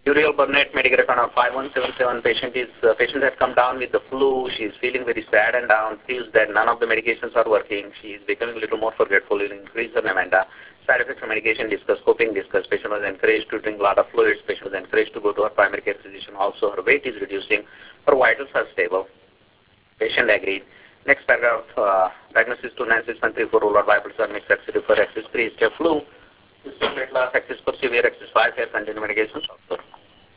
Uriel Burnett, medical record of 5177. Patient has come down with the flu. She is feeling very sad and down. Feels that none of the medications are working. She is becoming a little more forgetful. Will increase her Namenda. Side effects of medication discussed. Coping discussed. Patient was encouraged to drink a lot of fluids. Patient was encouraged to go to her primary care physician. Also, her weight is reducing. Her vitals are stable. Patient agreed. Next paragraph. Diagnosis 296134. Roller Bibles are mixed axis for axis 3 step flu. Weight loss axis for severe axis 5 hair continuing medications also.